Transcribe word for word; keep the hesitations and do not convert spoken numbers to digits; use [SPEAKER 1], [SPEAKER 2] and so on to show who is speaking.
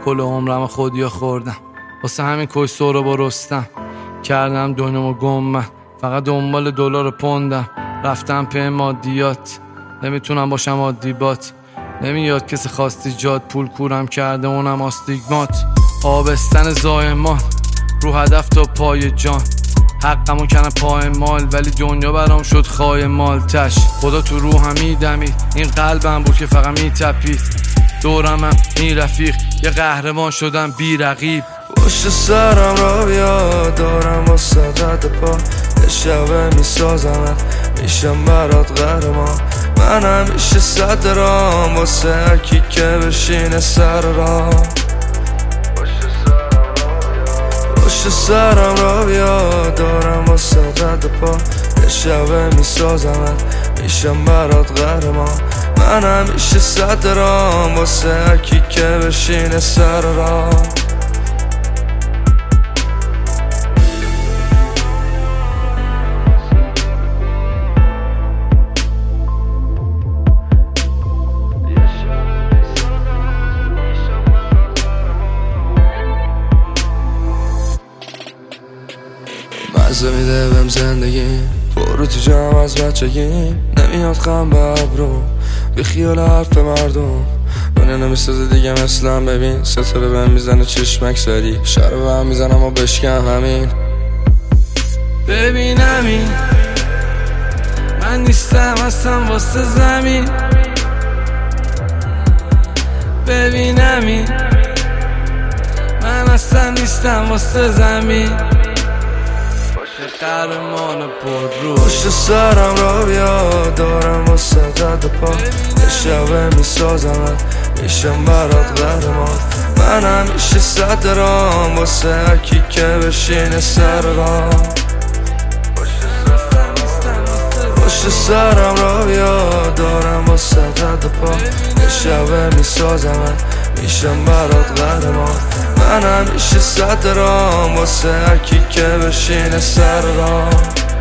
[SPEAKER 1] کل عمرم خودیا خوردم، واسه همین کش رو برستم، کردم دنیامو گم، من فقط دنبال دلار و پوندم، رفتم پی مادیات، نمیتونم باشم عادی بات، نمیاد کسی خواستی جاد، پول کورم کرده اونم آستیگمات، آبستن زایمان رو هدف تا پای جان، حقمو کنه پای مال ولی دنیا برام شد خای مال تش، خدا تو روحم میدمید، این قلبم بود که فقط میتپید، دورمم میرفیق، یه قهرمان شدم بی رقیب.
[SPEAKER 2] پشت سرم را بیا دارم واسه رد پا، یه شبه میسازمت میشم برات قهرمان، من همیشه صد رام واسه هرکی که بشینه سر را. پشت سرم را بیا دارم واسه رد پا، یه شبه میسازمت میشم برات قهرمان، من همیشه صد رام واسه هرکی که بشینه سر را. مزه میده بهم زندگی، برو تو جمع از بچگی، نمیاد خم به ابرو بی خیال حرف مردم، دنیا نمیسازه دیگه مثلم، ببین ستاره بهم میزنه چشمک سری، شرا بهم میزنم و بشکم همین.
[SPEAKER 1] ببین همین من نیستم هستم واسه زمین، ببین همین من اصلا نیستم واسه زمین، قهرمان پر رو.
[SPEAKER 2] پشت سرم را بیا دارم واسه رد پا، یه شبه میسازمت میشم برات قهرمان، من همیشه صد رام واسه هرکی که بشینه سر را. پشت سرم را بیا دارم واسه رد پا، یه شبه میسازمت میشم برات قهرمان، من همیشه صد رام واسه هرکی که بشینه سر را.